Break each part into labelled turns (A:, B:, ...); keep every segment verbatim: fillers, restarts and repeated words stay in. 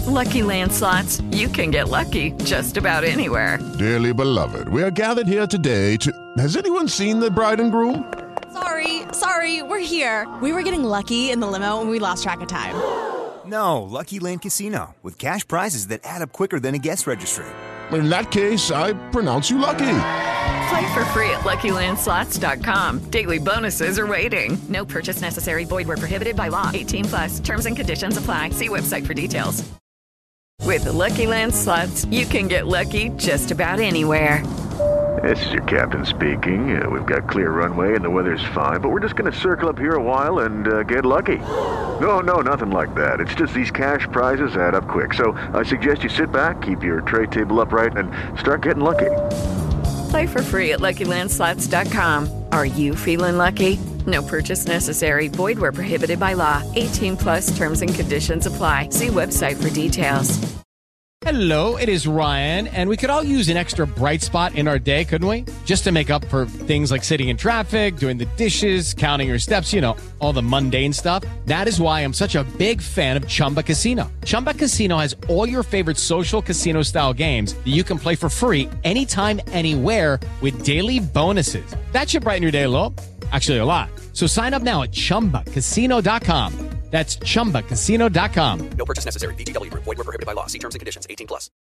A: With Lucky Land Slots, you can get lucky just about anywhere.
B: Dearly beloved, we are gathered here today to... Has anyone seen the bride and groom?
C: Sorry, sorry, we're here. We were getting lucky in the limo and we lost track of time.
D: No, Lucky Land Casino, with cash prizes that add up quicker than a guest registry.
B: In that case, I pronounce you lucky.
A: Play for free at Lucky Land Slots dot com. Daily bonuses are waiting. No purchase necessary. Void where prohibited by law. eighteen plus. Terms and conditions apply. See website for details. With the Lucky Land Slots, you can get lucky just about anywhere.
E: This is your captain speaking. Uh, we've got clear runway and the weather's fine, but we're just going to circle up here a while and uh, get lucky. No, no, nothing like that. It's just these cash prizes add up quick. So I suggest you sit back, keep your tray table upright, and start getting lucky.
A: Play for free at Lucky Land Slots dot com. Are you feeling lucky? No purchase necessary. Void where prohibited by law. eighteen plus terms and conditions apply. See website for details.
F: Hello, it is Ryan, and we could all use an extra bright spot in our day, couldn't we? Just to make up for things like sitting in traffic, doing the dishes, counting your steps, you know, all the mundane stuff. That is why I'm such a big fan of Chumba Casino. Chumba Casino has all your favorite social casino-style games that you can play for free anytime, anywhere with daily bonuses. That should brighten your day a little. Actually, a lot. So sign up now at chumba casino dot com. That's chumba casino dot com.
G: No purchase necessary. V G W Group. Void where prohibited by law. See terms and conditions. eighteen plus.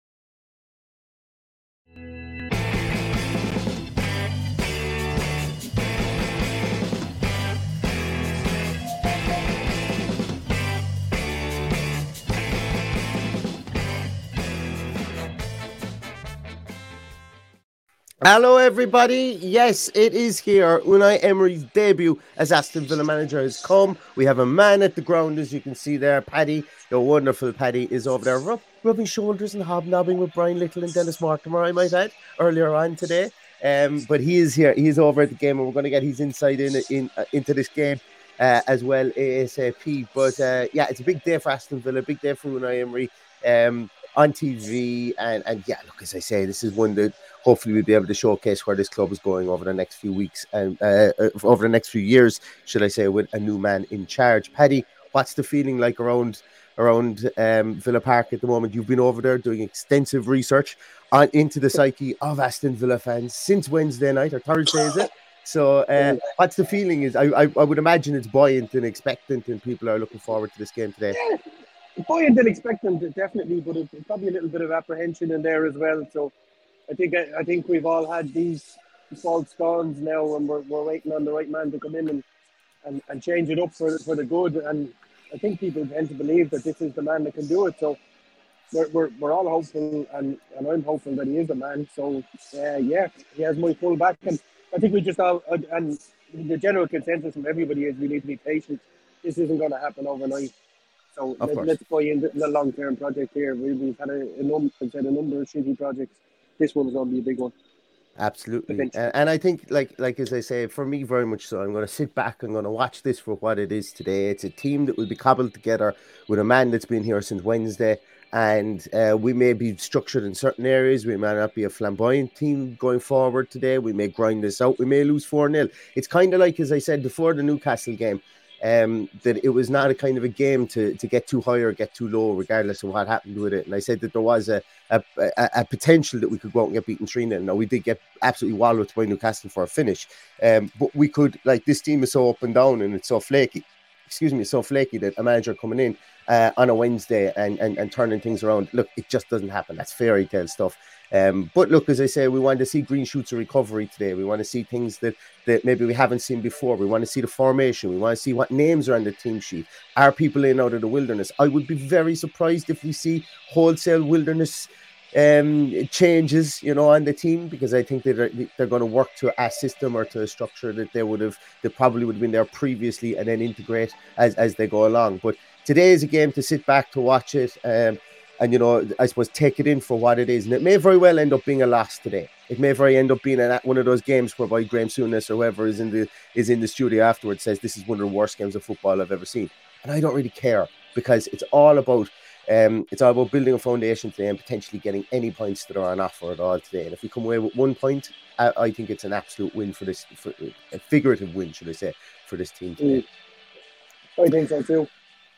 H: Hello, everybody. Yes, it is here. Unai Emery's debut as Aston Villa manager has come. We have a man at the ground, as you can see there. Paddy, your wonderful Paddy, is over there rub- rubbing shoulders and hobnobbing with Brian Little and Dennis Mortimer, I might add, earlier on today. Um, but he is here. He's over at the game, and we're going to get his insight in, in uh, into this game uh, as well, ASAP. But uh, yeah, it's a big day for Aston Villa, big day for Unai Emery um, on T V. And, and yeah, look, as I say, this is one that hopefully we'll be able to showcase where this club is going over the next few weeks and uh, over the next few years, should I say, with a new man in charge. Paddy, what's the feeling like around around um, Villa Park at the moment? You've been over there doing extensive research on into the psyche of Aston Villa fans since Wednesday night or Thursday, is it? So uh, what's the feeling? Is I, I I would imagine it's buoyant and expectant, and people are looking forward to this game today.
I: Yeah, buoyant and expectant, definitely, but it's probably a little bit of apprehension in there as well. So I think I think we've all had these false dawns now, and we're we're waiting on the right man to come in and, and, and change it up for for the good. And I think people tend to believe that this is the man that can do it. So we're we're, we're all hopeful, and, and I'm hopeful that he is the man. So uh, yeah, he has my full back, and I think we just all and the general consensus from everybody is we need to be patient. This isn't going to happen overnight. So let, let's buy into the long term project here. We, we've had a, a number, I've said a number of shitty projects. This one's going to be a big one.
H: Absolutely. And, and I think, like like as I say, for me, very much so, I'm going to sit back, I'm going to watch this for what it is today. It's a team that will be cobbled together with a man that's been here since Wednesday. And uh, we may be structured in certain areas. We may not be a flamboyant team going forward today. We may grind this out. We may lose four nil. It's kind of like, as I said before, the Newcastle game. Um, that it was not a kind of a game to, to get too high or get too low, regardless of what happened with it. And I said that there was a a, a, a potential that we could go out and get beaten three nil. Now, we did get absolutely walloped by Newcastle for a finish. Um, but we could, like, this team is so up and down and it's so flaky. Excuse me, it's so flaky that a manager coming in uh, on a Wednesday and, and, and turning things around, look, it just doesn't happen. That's fairy tale stuff. Um, but look, as I say, we want to see green shoots of recovery today. We want to see things that, that maybe we haven't seen before. We want to see the formation. We want to see what names are on the team sheet. Are people in out of the wilderness? I would be very surprised if we see wholesale wilderness um, changes, you know, on the team, because I think that they're, they're going to work to a system or to a structure that they would have, that probably would have been there previously, and then integrate as, as they go along. But today is a game to sit back, to watch it. Um, And, you know, I suppose take it in for what it is. And it may very well end up being a loss today. It may very end up being a, one of those games whereby Graham Souness or whoever is in the is in the studio afterwards says this is one of the worst games of football I've ever seen. And I don't really care, because it's all about um, it's all about building a foundation today and potentially getting any points that are on offer at all today. And if we come away with one point, I, I think it's an absolute win for this, for, a figurative win, should I say, for this team today.
I: I think so too.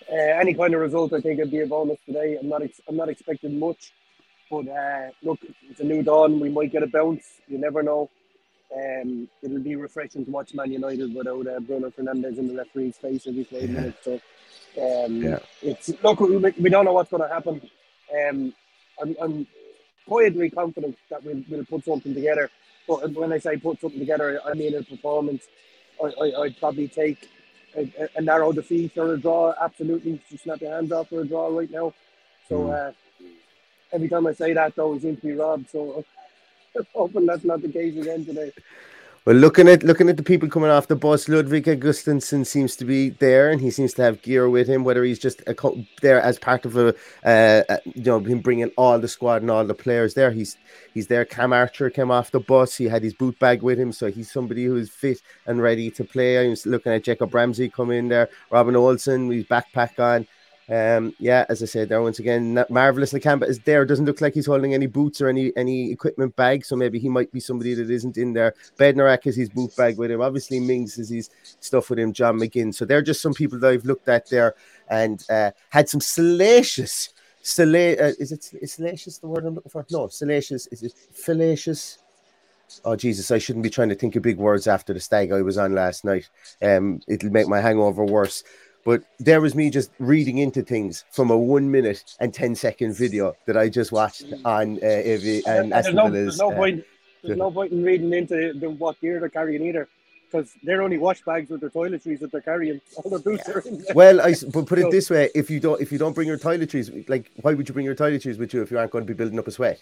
I: uh, any kind of result, I think it'd be a bonus today. I'm not ex- I'm not expecting much, but uh, look, it's a new dawn. We might get a bounce. You never know. Um, it'll be refreshing to watch Man United without uh, Bruno Fernandes in the referee's face every five yeah. minutes. So um, yeah. it's look, we, we don't know what's going to happen. Um, I'm, I'm quietly confident that we'll, we'll put something together. But when I say put something together, I mean a performance. I, I, I'd probably take a, a narrow defeat or a draw. Absolutely, just snap your hands off for a draw right now. So mm. uh, every time I say that, though, we seem to be robbed. So I'm hoping that's not the case again today.
H: Well, looking at looking at the people coming off the bus, Ludwig Augustinsson seems to be there, and he seems to have gear with him. Whether he's just a co- there as part of a, uh, a, you know, him bringing all the squad and all the players there. He's he's there. Cam Archer came off the bus. He had his boot bag with him, so he's somebody who's fit and ready to play. I was looking at Jacob Ramsey come in there. Robin Olsen with his backpack on. Um, yeah, as I said there once again, Marvelous Nakamba is there. Doesn't look like he's holding any boots or any any equipment bag, so maybe he might be somebody that isn't in there. Bednarak has his boot bag with him. Obviously, Mings has his stuff with him. John McGinn. So they're just some people that I've looked at there and uh, had some salacious, sala- uh, is it is salacious the word I'm looking for? No, salacious. Is it fallacious? Oh Jesus, I shouldn't be trying to think of big words after the stag I was on last night. Um, it'll make my hangover worse. But there was me just reading into things from a one minute and ten second video that I just watched on uh, A V and, and
I: Aston no, Villa's. There's no uh, point. There's no point in reading into the, what gear they're carrying either, because they're only wash bags with their toiletries that they're carrying. All their boots are in there.
H: Well, I but put it so, this way: if you don't, if you don't bring your toiletries, like why would you bring your toiletries with you if you aren't going to be building up a sweat?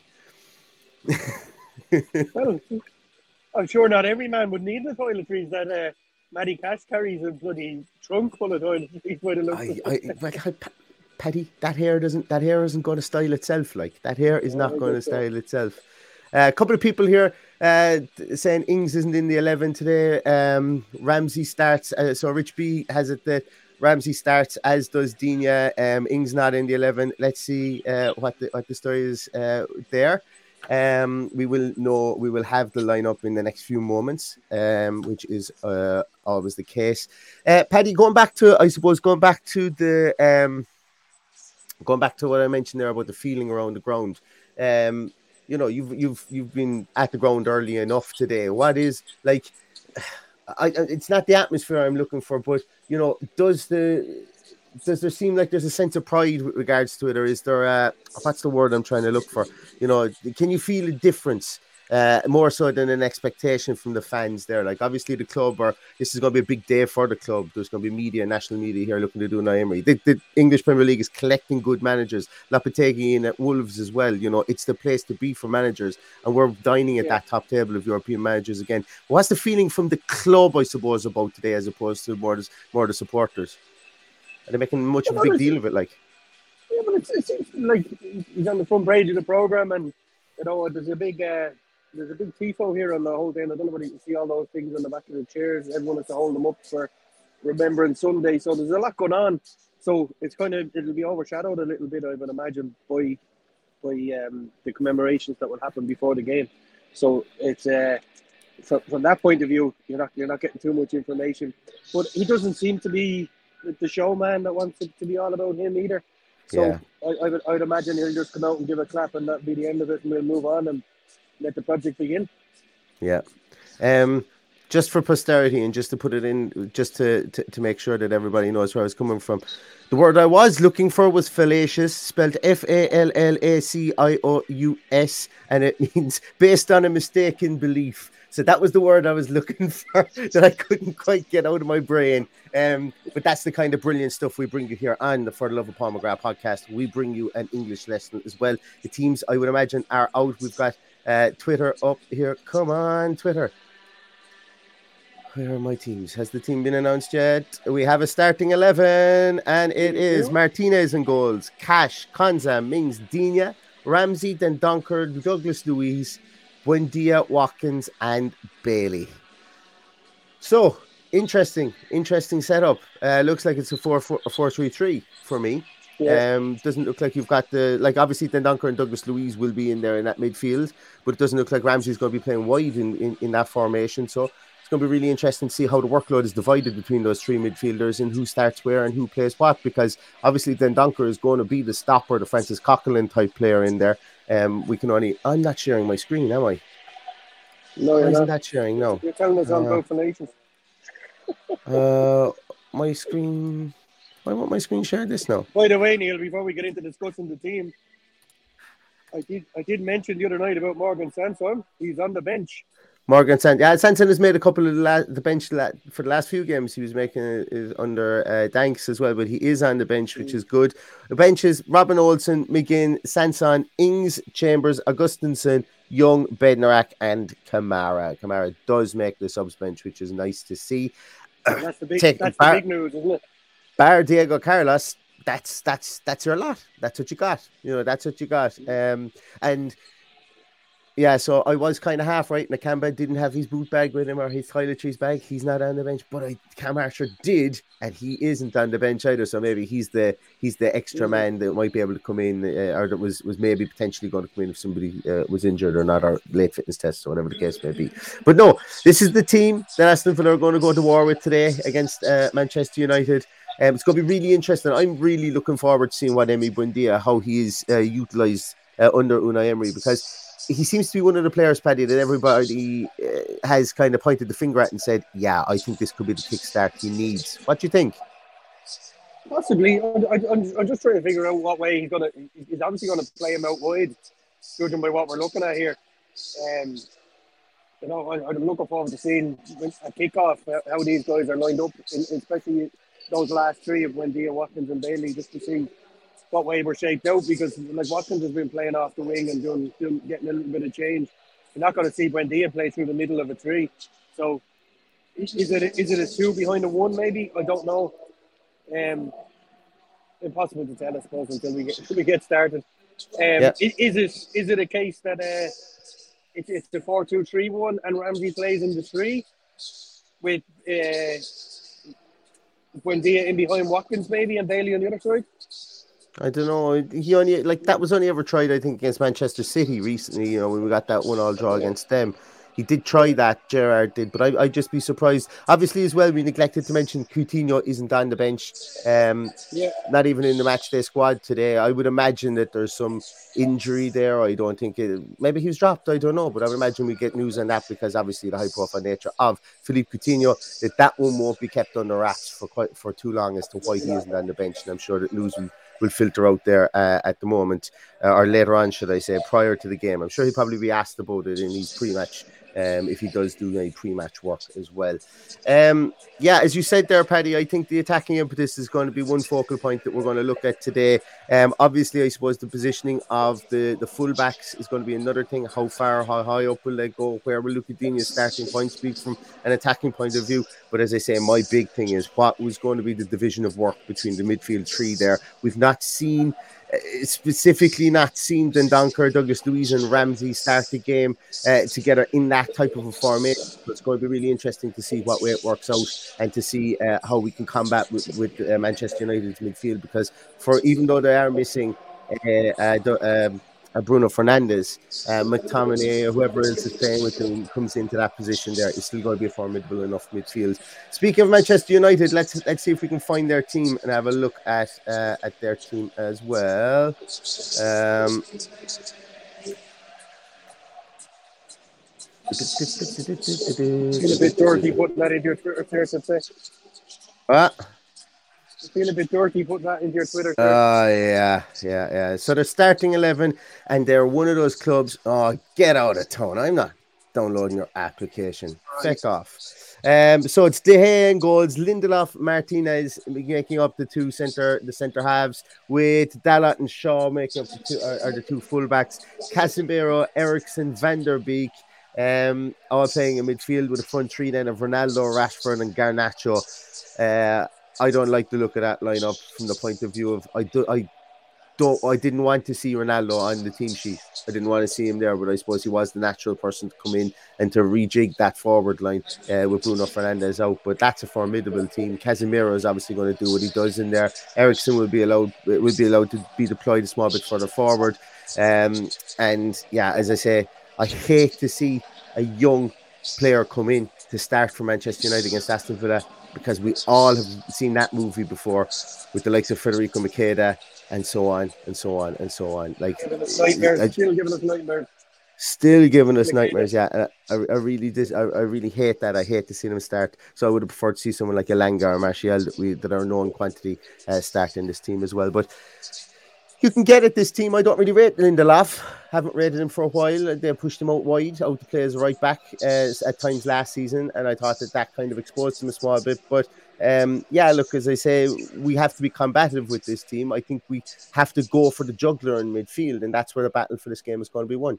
I: Well, I'm sure not every man would need the toiletries that. Uh, Matty Cash carries a bloody trunk full of toiletries by the looks
H: I, I, like, I, Paddy, that hair doesn't that hair isn't going to style itself. Like that hair is not going to style so. itself. Uh, a couple of people here uh, saying Ings isn't in the eleven today. Um, Ramsey starts. Uh, so Rich B has it that Ramsey starts, as does Digne. Um, Ings not in the eleven. Let's see uh, what the what the story is uh, there. Um, we will know, we will have the lineup in the next few moments, um, which is uh, always the case. Uh, Paddy, going back to, I suppose, going back to the, um, going back to what I mentioned there about the feeling around the ground. Um, you know, you've you've you've been at the ground early enough today. What is like? I, it's not the atmosphere I'm looking for, but you know, does the Does there seem like there's a sense of pride with regards to it, or is there a, what's the word I'm trying to look for? You know, can you feel a difference uh, more so than an expectation from the fans there? Like, obviously, the club, or this is going to be a big day for the club. There's going to be media, national media here looking to do Unai Emery. The, the English Premier League is collecting good managers. Lopetegui in at Wolves as well. You know, it's the place to be for managers, and we're dining at yeah. that top table of European managers again. What's the feeling from the club, I suppose, about today, as opposed to more, more the supporters? Are they making much yeah, of a big deal of it? Like,
I: yeah, but it's, it's, it's like he's on the front page of the program, and you know, there's a big, uh, there's a big tifo here on the whole thing. I don't know whether you can see all those things on the back of the chairs. Everyone has to hold them up for Remembrance Sunday. So there's a lot going on. So it's kind of it'll be overshadowed a little bit, I would imagine, by by um, the commemorations that will happen before the game. So it's uh, from, from that point of view, you're not you're not getting too much information. But he doesn't seem to be the showman that wants it to be all about him either. So yeah. I, I, would, I would imagine he'll just come out and give a clap, and that'll be the end of it, and we'll move on and let the project begin.
H: Yeah. Um, just for posterity and just to put it in, just to, to, to make sure that everybody knows where I was coming from. The word I was looking for was fallacious, spelled F A L L A C I O U S, and it means based on a mistaken belief. So that was the word I was looking for that I couldn't quite get out of my brain. Um, but that's the kind of brilliant stuff we bring you here on the For the Love of Paul McGrath podcast. We bring you an English lesson as well. The teams, I would imagine, are out. We've got uh, Twitter up here. Come on, Twitter. Where are my teams? Has the team been announced yet? We have a starting eleven, and it is Martinez in goals. Cash, Konza, Mings, Digne, Ramsey, Dendoncker, Douglas Luiz, Buendia, Watkins, and Bailey. So, interesting, interesting setup. Uh, looks like it's a four three three for me. Yeah. Um, doesn't look like you've got the, like, obviously Dendoncker and Douglas Luiz will be in there in that midfield, but it doesn't look like Ramsey's going to be playing wide in, in, in that formation. So, it's going to be really interesting to see how the workload is divided between those three midfielders and who starts where and who plays what, because obviously Dendoncker is going to be the stopper, the Francis Coquelin type player in there. Um, we can only... I'm not sharing my screen, am I?
I: No, you're
H: Isn't
I: not.
H: that sharing? No.
I: You're telling us on
H: Uh,
I: Vote for Nations.
H: uh, my screen... Why won't my screen share this now?
I: By the way, Neil, before we get into discussing the team, I did I did mention the other night about Morgan Sanson. He's on the bench.
H: Morgan Sanson. Yeah, Sanson has made a couple of the, la- the bench la- for the last few games. He was making it is under uh, Danks as well, but he is on the bench, which is good. The bench is Robin Olsen, McGinn, Sanson, Ings, Chambers, Augustinsson, Young, Bednarak, and Kamara. Kamara does make the subs bench, which is nice to see.
I: That's the big.
H: Take
I: that's
H: bar-
I: the big news, isn't it?
H: Bar Diego Carlos. That's that's that's your lot. That's what you got. You know, that's what you got. Um, and yeah, so I was kind of half right. Nakamba didn't have his boot bag with him or his toiletries bag. He's not on the bench, but I Cam Archer did, and he isn't on the bench either. So maybe he's the he's the extra man that might be able to come in, uh, or that was was maybe potentially going to come in if somebody uh, was injured or not, or late fitness tests or whatever the case may be. But no, this is the team that Aston Villa are going to go to war with today against uh, Manchester United. Um, it's going to be really interesting. I'm really looking forward to seeing what Emi Buendia, how he is uh, utilised uh, under Unai Emery, because he seems to be one of the players, Paddy, that everybody uh, has kind of pointed the finger at and said, yeah, I think this could be the kickstart he needs. What do you think?
I: Possibly. I, I, I'm, I'm just trying to figure out what way he's going to... He's obviously going to play him out wide, judging by what we're looking at here. Um, you know, I, I'm looking forward to seeing a kickoff, how these guys are lined up, especially those last three of Buendia, Watkins and Bailey, just to see what way we're shaped out, because like Watkins has been playing off the wing and doing, doing getting a little bit of change. You're not going to see Buendia play through the middle of a three. So is it a, is it a two behind a one maybe? I don't know. Um, impossible to tell, I suppose, until we get until we get started. Um,
H: yeah.
I: is, is it is it a case that uh, it's it's the four two three one and Ramsey plays in the three with uh, Buendia in behind Watkins maybe and Bailey on the other side?
H: I don't know. He only like that was only ever tried, I think, against Manchester City recently. You know, when we got that one all draw against them, he did try that. Gerrard did, but I, I'd just be surprised. Obviously, as well, we neglected to mention Coutinho isn't on the bench. Um,
I: yeah,
H: not even in the matchday squad today. I would imagine that there's some injury there. I don't think it. Maybe he was dropped. I don't know, but I would imagine we get news on that, because obviously the high-profile nature of Philippe Coutinho, that that one won't be kept under wraps for quite for too long as to why he isn't on the bench. And I'm sure that news will. will filter out there uh, at the moment, uh, or later on, should I say, prior to the game. I'm sure he'll probably be asked about it in his pre-match, um, if he does do any pre-match work as well. Um, yeah, as you said there, Paddy, I think the attacking impetus is going to be one focal point that we're going to look at today. Um, obviously, I suppose the positioning of the, the fullbacks is going to be another thing. How far, how high up will they go? Where will Luca Digne's starting point speak from an attacking point of view? But as I say, my big thing is what was going to be the division of work between the midfield three there. We've not seen, uh, specifically not seen Dendoncker, Douglas Luiz and Ramsey start the game uh, together in that type of a formation. So it's going to be really interesting to see what way it works out and to see uh, how we can combat with, with uh, Manchester United's midfield, because for even though they are missing uh, uh, um, uh, Bruno Fernandes, uh, McTominay, or whoever else is playing with them comes into that position there, it's still going to be a formidable enough midfield. Speaking of Manchester United, let's let's see if we can find their team and have a look at uh, at their team as well. Um,
I: Feel a bit dirty putting that into your Twitter, I'd say.
H: What?
I: I feel a bit dirty putting that into your Twitter.
H: Oh, uh, yeah, yeah, yeah. So they're starting eleven, and they're one of those clubs. Oh, get out of town. I'm not downloading your application. Check off. Um, so it's De Gea in goals, Lindelof, Martinez making up the two centre, the centre halves, with Dalot and Shaw making up the two, are, are the two fullbacks. Casemiro, Eriksen, Van der Beek. Um, all playing in midfield with a front three then of Ronaldo, Rashford, and Garnacho. Uh, I don't like the look of that lineup from the point of view of I do I don't I didn't want to see Ronaldo on the team sheet. I didn't want to see him there, but I suppose he was the natural person to come in and to rejig that forward line uh, with Bruno Fernandes out. But that's a formidable team. Casemiro is obviously going to do what he does in there. Eriksen will be allowed will be allowed to be deployed a small bit further forward. Um, and yeah, as I say, I hate to see a young player come in to start for Manchester United against Aston Villa, because we all have seen that movie before with the likes of Federico Makeda and so on and so on and so on. Like,
I: giving us nightmares,
H: I,
I: still giving us nightmares.
H: Still giving us nightmares, yeah. I, I really did. I, I really hate that. I hate to see them start. So I would have preferred to see someone like Elanga or Martial that we that are known quantity uh, start in this team as well. But you can get at this team. I don't really rate Lindelof. Haven't rated him for a while. They pushed him out wide, out to play as a right back uh, at times last season, and I thought that that kind of exposed him a small bit. But um, yeah, look, as I say, we have to be combative with this team. I think we have to go for the juggler in midfield, and that's where the battle for this game is going to be won.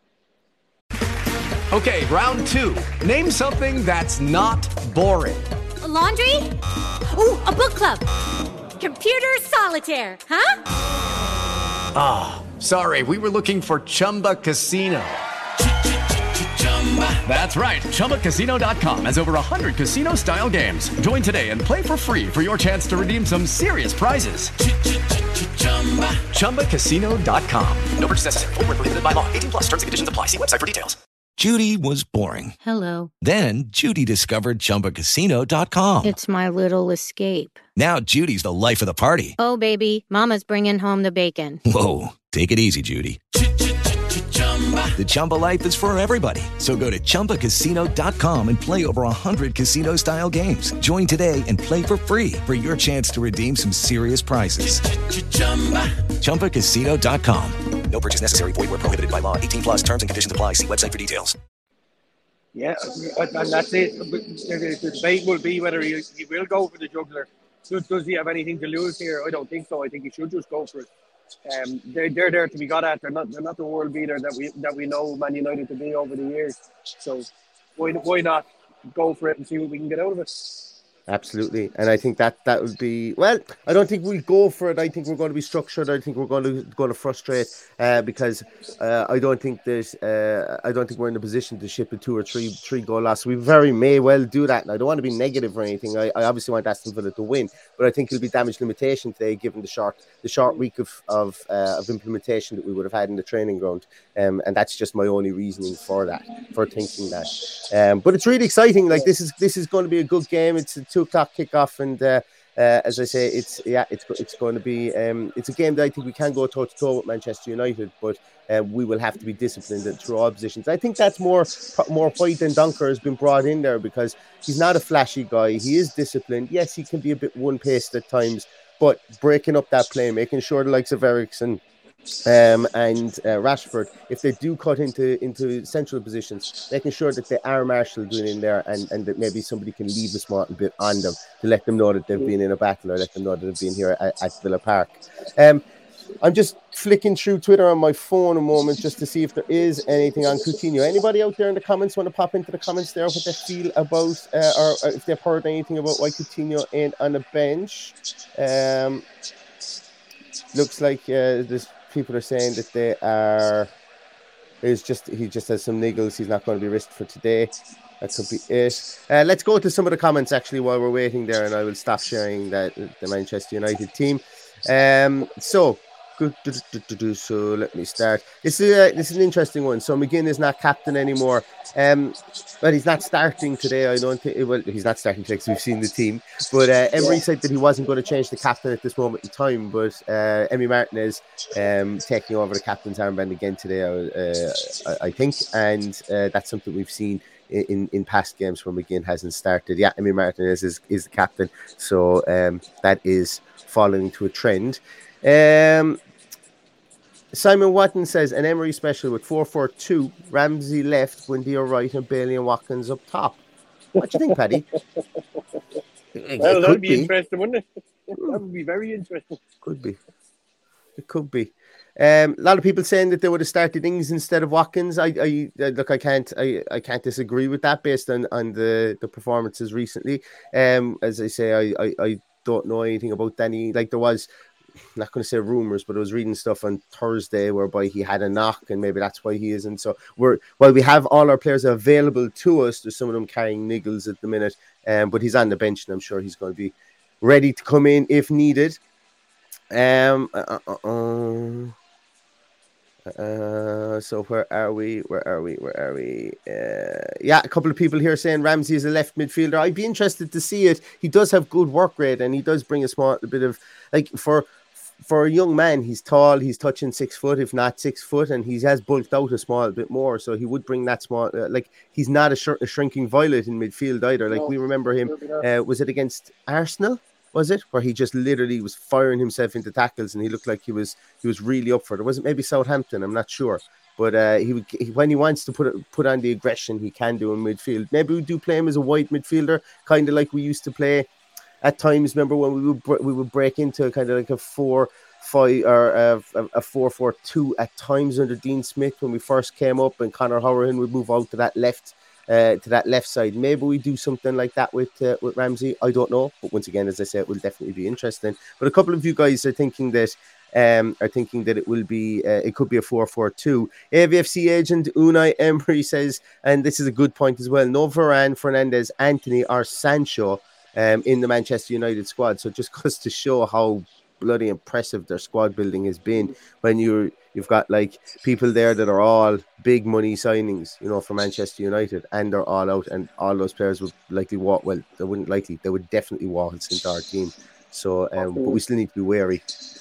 J: Okay, round two. Name something that's not boring.
K: A laundry? Ooh, a book club. Computer solitaire, huh?
J: Ah, oh, sorry, we were looking for Chumba Casino. That's right, Chumba Casino dot com has over one hundred casino-style games. Join today and play for free for your chance to redeem some serious prizes. Chumba Casino dot com. No purchase necessary. Void where prohibited by law. eighteen plus terms and conditions apply. See website for details.
L: Judy was boring.
K: Hello.
L: Then Judy discovered Chumba Casino dot com.
K: It's my little escape.
L: Now Judy's the life of the party.
K: Oh, baby, mama's bringing home the bacon.
L: Whoa, take it easy, Judy. The Chumba life is for everybody. So go to Chumba Casino dot com and play over one hundred casino-style games. Join today and play for free for your chance to redeem some serious prizes. Chumba Casino dot com.
G: No purchase necessary. Void where prohibited by law. eighteen plus terms and conditions apply. See website for details.
I: Yeah, and that's it. The debate will be whether he, he will go for the juggler. Does, does he have anything to lose here? I don't think so. I think he should just go for it. Um, they're they're there to be got at. They're not they're not the world beater that we that we know Man United to be over the years. So why why not go for it and see what we can get out of it?
H: Absolutely, and I think that that would be well. I don't think we'll go for it. I think we're going to be structured. I think we're going to going to frustrate uh, because uh, I don't think there's. Uh, I don't think we're in a position to ship a two or three three goal loss. We very may well do that, and I don't want to be negative or anything. I, I obviously want Aston Villa to win, but I think it'll be damage limitation today, given the short the short week of of uh, of implementation that we would have had in the training ground, um, and that's just my only reasoning for that, for thinking that. Um, but it's really exciting. Like this is this is going to be a good game. It's a two o'clock kickoff, and uh, uh, as I say, it's yeah, it's it's going to be um, it's a game that I think we can go toe to toe with Manchester United, but uh, we will have to be disciplined through all positions. I think that's more more why Dendoncker has been brought in there, because he's not a flashy guy. He is disciplined. Yes, he can be a bit one paced at times, but breaking up that play, making sure the likes of Eriksen Um, and uh, Rashford, if they do cut into into central positions, making sure that they are marshaled in there, and, and that maybe somebody can leave a small bit on them to let them know that they've been in a battle, or let them know that they've been here at, at Villa Park. Um, I'm just flicking through Twitter on my phone a moment just to see if there is anything on Coutinho. Anybody out there in the comments want to pop into the comments there what they feel about, uh, or, or if they've heard anything about why Coutinho ain't on the bench? Um, looks like uh, there's people are saying that they are. It's just he just has some niggles. He's not going to be risked for today. That could be it. Uh, let's go to some of the comments actually while we're waiting there, and I will stop sharing that the Manchester United team. Um, so good. So let me start. This is a, this is an interesting one. So McGinn is not captain anymore. Um, but he's not starting today. I don't think. Well, he's not starting today because we've seen the team. But uh, Emery said that he wasn't going to change the captain at this moment in time. But uh, Emi Martinez um, taking over the captain's armband again today, uh, I, I think, and uh, that's something we've seen in, in past games where McGinn hasn't started. Yeah, Emi Martinez is, is the captain, so um, that is following to a trend. Um, Simon Watton says an Emery special with four four two, Ramsey left, Buendia right, and Bailey and Watkins up top. What do you think, Paddy?
I: It, well, that'd be, be interesting, wouldn't it? That would be very interesting.
H: Could be. It could be. Um, a lot of people saying that they would have started Ings instead of Watkins. I, I look, I can't, I, I can't disagree with that based on, on the, the performances recently. Um, as I say, I, I, I don't know anything about Danny. Like there was. I'm not going to say rumors, but I was reading stuff on Thursday whereby he had a knock, and maybe that's why he isn't. So we're while we have all our players available to us, there's some of them carrying niggles at the minute, um, but he's on the bench, and I'm sure he's going to be ready to come in if needed. Um, uh, uh, uh, uh, Uh, so where are we? Where are we? Where are we? Uh, yeah, a couple of people here saying Ramsey is a left midfielder. I'd be interested to see it. He does have good work rate, and he does bring a small a bit of like for for a young man. He's tall. He's touching six foot, if not six foot, and he has bulked out a small bit more. So he would bring that small. Uh, like he's not a, sh- a shrinking violet in midfield either. Like no, we remember him. Uh, was it against Arsenal? Was it where he just literally was firing himself into tackles and he looked like he was he was really up for it? Or was it maybe Southampton? I'm not sure, but uh, he, would, he when he wants to put it, put on the aggression, he can do in midfield. Maybe we do play him as a wide midfielder, kind of like we used to play at times. Remember when we would we would break into kind of like a four five or a, a four four two at times under Dean Smith when we first came up, and Conor Hourihane would move out to that left. Uh, to that left side. Maybe we do something like that with uh, with Ramsey. I don't know, but once again, as I said, it will definitely be interesting. But a couple of you guys are thinking that um, are thinking that it will be uh, it could be a four four two. A V F C agent Unai Emery says, and this is a good point as well, no Varane, Fernandes, Anthony or Sancho um, in the Manchester United squad. So it just goes to show how bloody impressive their squad building has been when you're you've got like people there that are all big money signings, you know, for Manchester United, and they're all out, and all those players would likely walk. Well, they wouldn't likely, they would definitely waltz into our team. So, um, but we still need to be wary.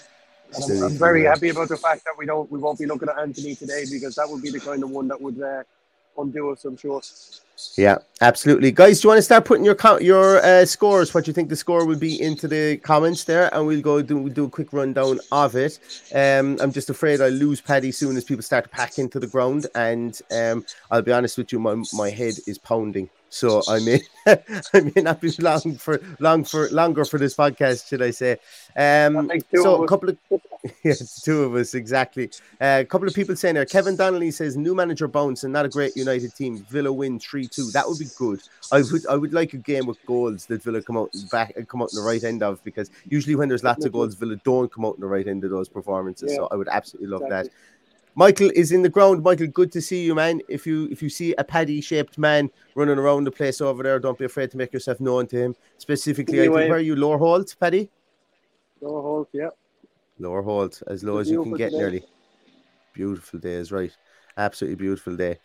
I: I'm, I'm very happy about the fact that we don't, we won't be looking at Anthony today, because that would be the kind of one that would uh, undo us, I'm sure.
H: Yeah, absolutely. Guys, do you want to start putting your your uh, scores, what you think the score will be, into the comments there, and we'll go do, we'll do a quick rundown of it. Um, I'm just afraid I'll lose Paddy soon as people start to pack into the ground, and um, I'll be honest with you, my, my head is pounding. So I may I may not be long for long for longer for this podcast, should I say? Um, so a couple of yeah, two of us exactly. Uh, a couple of people saying there. Kevin Donnelly says new manager bounce and not a great United team. Villa win three two. That would be good. I would I would like a game with goals that Villa come out back come out in the right end of, because usually when there's lots of goals, Villa don't come out in the right end of those performances. Yeah, so I would absolutely love exactly. that. Michael is in the ground. Michael, good to see you, man. If you if you see a paddy-shaped man running around the place over there, don't be afraid to make yourself known to him. Specifically, anyway, I think, where are you? Lower Holt, Paddy?
I: Lower Holt, yeah.
H: Lower Holt, as low as you can get, nearly. Beautiful day is right. Absolutely beautiful day.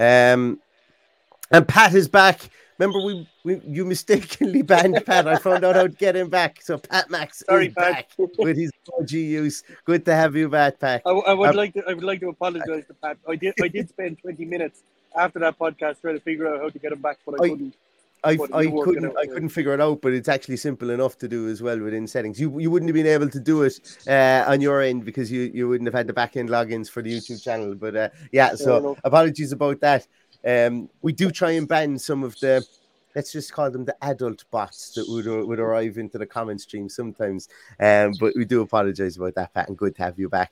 H: Um, and Pat is back. Remember, we, we you mistakenly banned Pat. I found out how to get him back. So Pat Max Sorry, is Pat. back with his O G use. Good to have you back, Pat.
I: I, I would um, like to. I would like to apologize to Pat. I did. I did spend twenty minutes after that podcast trying to figure out how to get him back, but I, I couldn't.
H: I, I couldn't out, I so. couldn't figure it out, but it's actually simple enough to do as well within settings. You you wouldn't have been able to do it uh, on your end because you, you wouldn't have had the back end logins for the YouTube channel. But uh, yeah, so apologies about that. Um, we do try and ban some of the, let's just call them the adult bots that would would arrive into the comment stream sometimes. Um, but we do apologize about that, Pat, and good to have you back.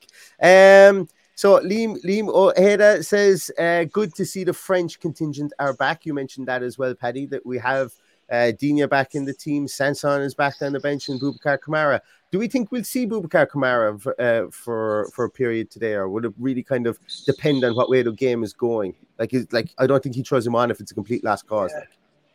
H: Um, so Liam Liam Ojeda says, uh, good to see the French contingent are back. You mentioned that as well, Paddy, that we have uh, Digne back in the team, Sanson is back on the bench, and Boubacar Kamara. Do we think we'll see Boubacar Kamara for, uh, for for a period today, or would it really kind of depend on what way the game is going? Like, is, like I don't think he throws him on if it's a complete lost cause.
I: Yeah.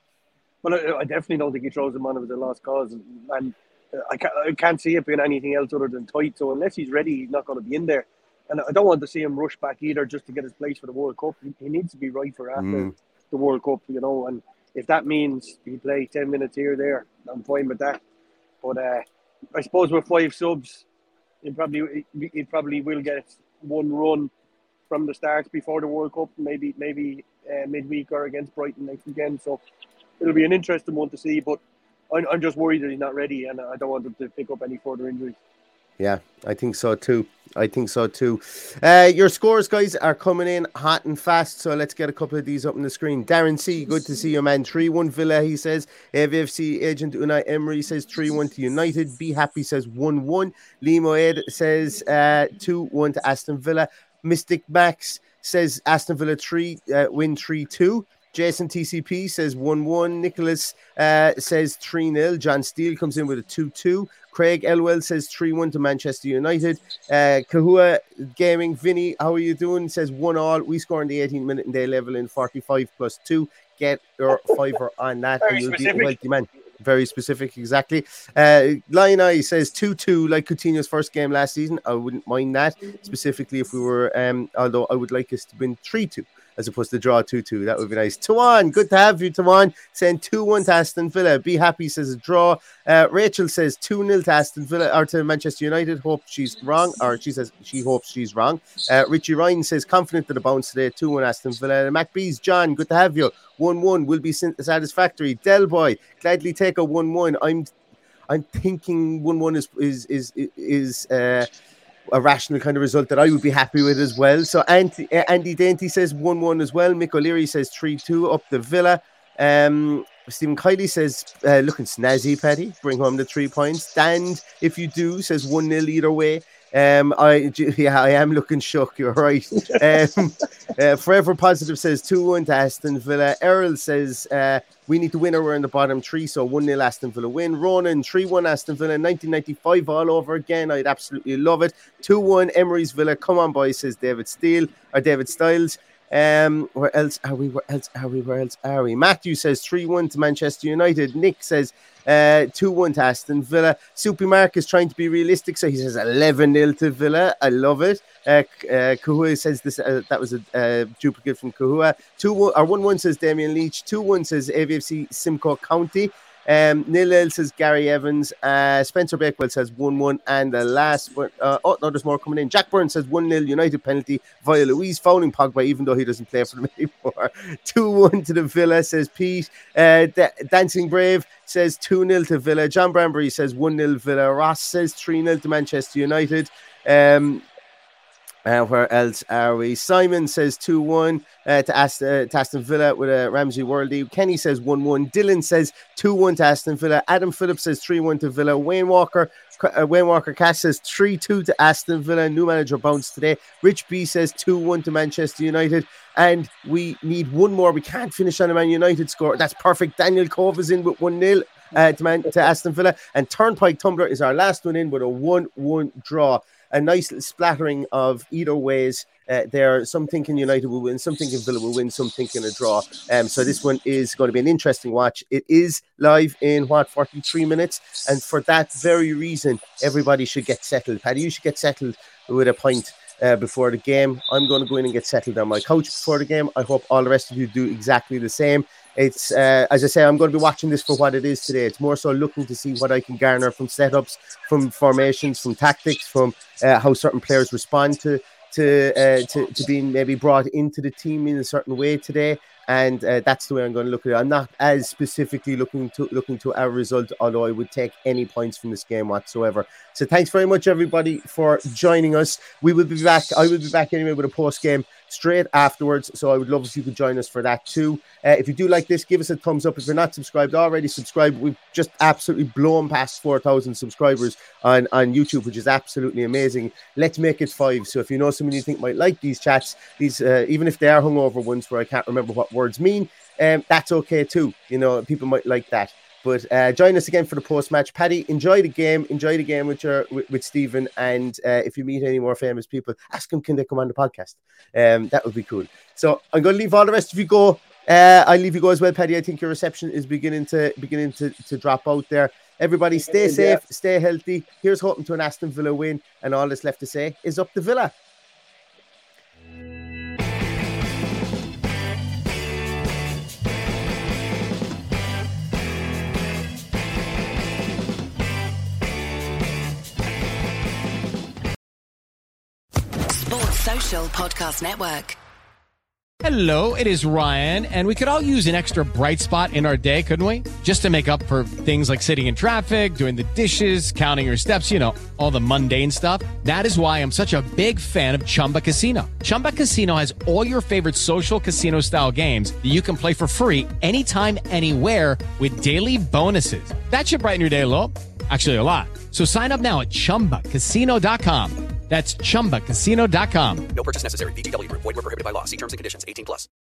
I: Well, I, I definitely don't think he throws him on if it's a lost cause, and I can't, I can't see it being anything else other than tight. So unless he's ready, he's not going to be in there. And I don't want to see him rush back either just to get his place for the World Cup. He, he needs to be right for after mm. the World Cup, you know. And if that means he plays ten minutes here or there, I'm fine with that. But uh, I suppose with five subs, he probably he probably will get one run from the start before the World Cup, maybe maybe uh, midweek or against Brighton next weekend. So it'll be an interesting one to see. But I'm, I'm just worried that he's not ready, and I don't want him to pick up any further injuries.
H: Yeah, I think so too. I think so too. Uh, your scores, guys, are coming in hot and fast, so let's get a couple of these up on the screen. Darren C, good to see you, man. three one Villa, he says. A V F C agent Unai Emery says three one to United. Be Happy says one one. Limo Ed says uh, two one to Aston Villa. Mystic Max says Aston Villa three uh, win three two. Jason T C P says one one. Nicholas uh, says three nil. John Steele comes in with a two two. Craig Elwell says three one to Manchester United. Uh, Kahua Gaming, Vinny, how are you doing? Says one all. We score in the eighteenth minute and they level in forty-five plus two. Get your fiver on that.
I: Very
H: and you'll
I: specific.
H: be a wealthy man. very specific, exactly. Uh, Lion Eye says two two, like Coutinho's first game last season. I wouldn't mind that, specifically if we were, um, although I would like us to win three two. As opposed to draw two two. That would be nice. Tawan, good to have you, Tawan. Saying two one to Aston Villa. Be happy says a draw. Uh, Rachel says two nil to Aston Villa or to Manchester United. Hope she's wrong, or she says she hopes she's wrong. Uh, Richie Ryan says confident to the bounce today. two one Aston Villa. MacBees, John, good to have you. one one will be satisfactory. Del Boy, gladly take a one one. I'm I'm thinking one one is, is, is, is, uh, a rational kind of result that I would be happy with as well. So Andy, uh, Andy Dainty says one one as well. Mick O'Leary says three two up the Villa. Um, Stephen Kiley says, uh, looking snazzy, Paddy, bring home the three points. Dan, if you do, says one nil either way. Um, I yeah, I am looking shook. You're right. Um, uh, Forever Positive says two one to Aston Villa. Errol says uh, we need to win or we're in the bottom three, so one nil Aston Villa win. Ronan three one Aston Villa. nineteen ninety-five all over again. I'd absolutely love it. two one Emery's Villa. Come on, boys, says David Steele or David Styles. Um, where else are we? Where else are we? Where else are we? Matthew says three one to Manchester United. Nick says uh, two one to Aston Villa. Soupy Mark is trying to be realistic, so he says eleven nil to Villa. I love it. Uh, uh, Kahua says this. Uh, that was a uh, duplicate from Kahua. two one or one one says Damian Leach. two one says A V F C Simcoe County. Um, nil says Gary Evans. Uh, Spencer Bakewell says one one. And the last one, uh, oh, no, there's more coming in. Jack Burns says one nil United penalty via Louise fouling Pogba, even though he doesn't play for them anymore. two one to the Villa, says Pete. Uh, D- Dancing Brave says two nil to Villa. John Branbury says one nil Villa. Ross says three nil to Manchester United. Um, Uh, where else are we? Simon says two one uh, to, Ast- uh, to Aston Villa with a Ramsey Worldy. Kenny says one one. Dylan says two one to Aston Villa. Adam Phillips says three one to Villa. Wayne Walker uh, Wayne Walker Cass says three two to Aston Villa. New manager bounce today. Rich B says two one to Manchester United. And we need one more. We can't finish on a Man United score. That's perfect. Daniel Cove is in with one nil uh, to, Man- to Aston Villa. And Turnpike Tumbler is our last one in with a one one draw. A nice little splattering of either ways uh, there. Some thinking United will win, some thinking Villa will win, some thinking a draw. Um, so this one is going to be an interesting watch. It is live in, what, forty-three minutes? And for that very reason, everybody should get settled. Paddy, you should get settled with a pint uh, before the game. I'm going to go in and get settled on my couch before the game. I hope all the rest of you do exactly the same. It's, uh, as I say, I'm going to be watching this for what it is today. It's more so looking to see what I can garner from setups, from formations, from tactics, from uh, how certain players respond to to, uh, to to being maybe brought into the team in a certain way today. And uh, that's the way I'm going to look at it. I'm not as specifically looking to looking to our result, although I would take any points from this game whatsoever. So thanks very much, everybody, for joining us. We will be back. I will be back anyway with a post game straight afterwards. So I would love if you could join us for that too. Uh, if you do like this, give us a thumbs up. If you're not subscribed already, subscribe. We've just absolutely blown past four thousand subscribers on, on YouTube, which is absolutely amazing. Let's make it five. So if you know someone you think might like these chats, these uh, even if they are hungover ones where I can't remember what words mean, um, that's okay too. You know, people might like that. But uh, join us again for the post-match. Paddy, enjoy the game. Enjoy the game with your with, with Stephen. And uh, if you meet any more famous people, ask them, can they come on the podcast? Um, that would be cool. So I'm going to leave all the rest of you go. Uh, I'll leave you go as well, Paddy. I think your reception is beginning to beginning to, to drop out there. Everybody stay safe, yeah. Stay healthy. Here's hoping to an Aston Villa win. And all that's left to say is up the Villa.
M: Social Podcast Network.
F: Hello, it is Ryan, and we could all use an extra bright spot in our day, couldn't we? Just to make up for things like sitting in traffic, doing the dishes, counting your steps, you know, all the mundane stuff. That is why I'm such a big fan of Chumba Casino. Chumba Casino has all your favorite social casino-style games that you can play for free anytime, anywhere with daily bonuses. That should brighten your day a little. Actually, a lot. So sign up now at chumba casino dot com. That's chumba casino dot com.
G: No purchase necessary. V G W Group. Void where prohibited by law. See terms and conditions. eighteen plus.